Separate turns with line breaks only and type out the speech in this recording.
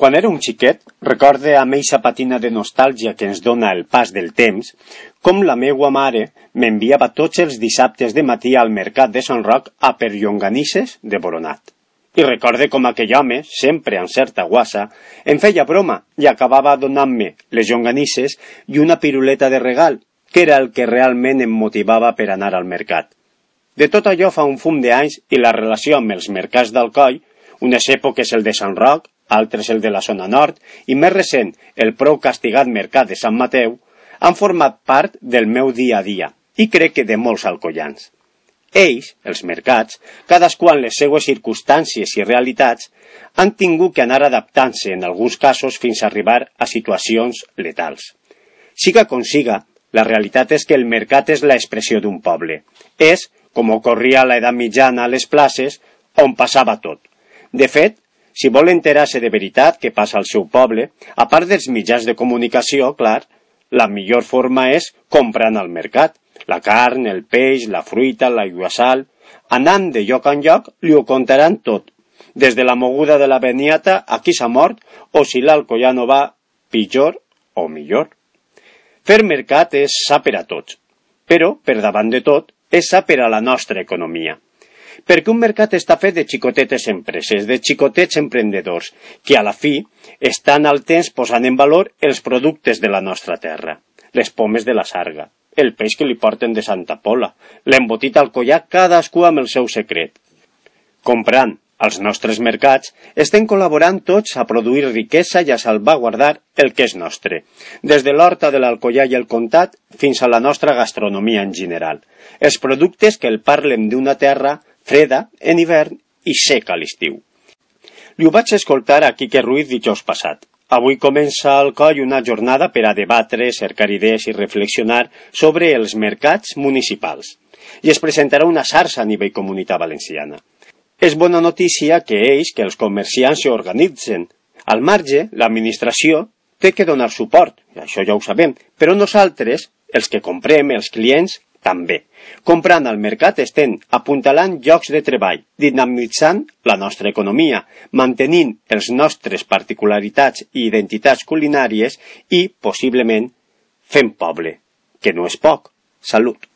Quan era un xiquet, recorde amb eixa patina de nostàlgia que ens dona el pas del temps, com la meua mare m'enviava tots els dissabtes de matí al mercat de Sant Roc a per llonganisses de Boronat. I recorde com aquell home, sempre amb certa guassa, em feia broma i acabava donant-me les llonganisses i una piruleta de regal, que era el que realment em motivava per anar al mercat. De tot allò fa un fum d'anys i la relació amb els mercats d'Alcoi, unes èpoques el de Sant Roc, altres el de la zona nord i més recent el prou castigat mercat de Sant Mateu, han format part del meu dia a dia i crec que de molts alcoians. Ells, els mercats, cadascú en les seues circumstàncies i realitats, han tingut que anar adaptant-se en alguns casos fins a arribar a situacions letals. Siga com siga, la realitat és que el mercat és l'expressió d'un poble. És, com ocorria a l'edat mitjana a les places, on passava tot. De fet, si vol enterar-se de veritat què passa al seu poble, a part dels mitjans de comunicació, clar, la millor forma és comprant al mercat. La carn, el peix, la fruita, l'aiguasal... Anant de lloc en lloc, li ho contaran tot. Des de la moguda de la beniata a qui s'ha mort, o si l'alcoià no va pitjor o millor. Fer mercat és sa per a tots, però, per davant de tot, és sa per a la nostra economia. Perquè un mercat està fet de xicotetes empreses, de xicotets emprendedors, que a la fi estan al temps posant en valor els productes de la nostra terra, les pomes de la Sarga, el peix que li porten de Santa Pola, l'embotit alcoià, cadascú amb el seu secret. Comprant als nostres mercats, estem col·laborant tots a produir riquesa i a salvaguardar el que és nostre, des de l'horta de l'Alcoià i el Comtat fins a la nostra gastronomia en general. Els productes que el parlem d'una terra freda en hivern i seca a l'estiu. Li ho vaig escoltar a Quique Ruiz dijous passat. Avui comença a Alcoi una jornada per a debatre, cercar idees i reflexionar sobre els mercats municipals. I es presentarà una xarxa a nivell comunitat valenciana. És bona notícia que els comerciants s'organitzen. Al marge, l'administració té que donar suport, això ja ho sabem, però nosaltres, els que comprem, els clients, també. Comprant al mercat estem apuntalant llocs de treball, dinamitzant la nostra economia, mantenint els nostres particularitats i identitats culinàries i, possiblement, fent poble, que no és poc. Salut!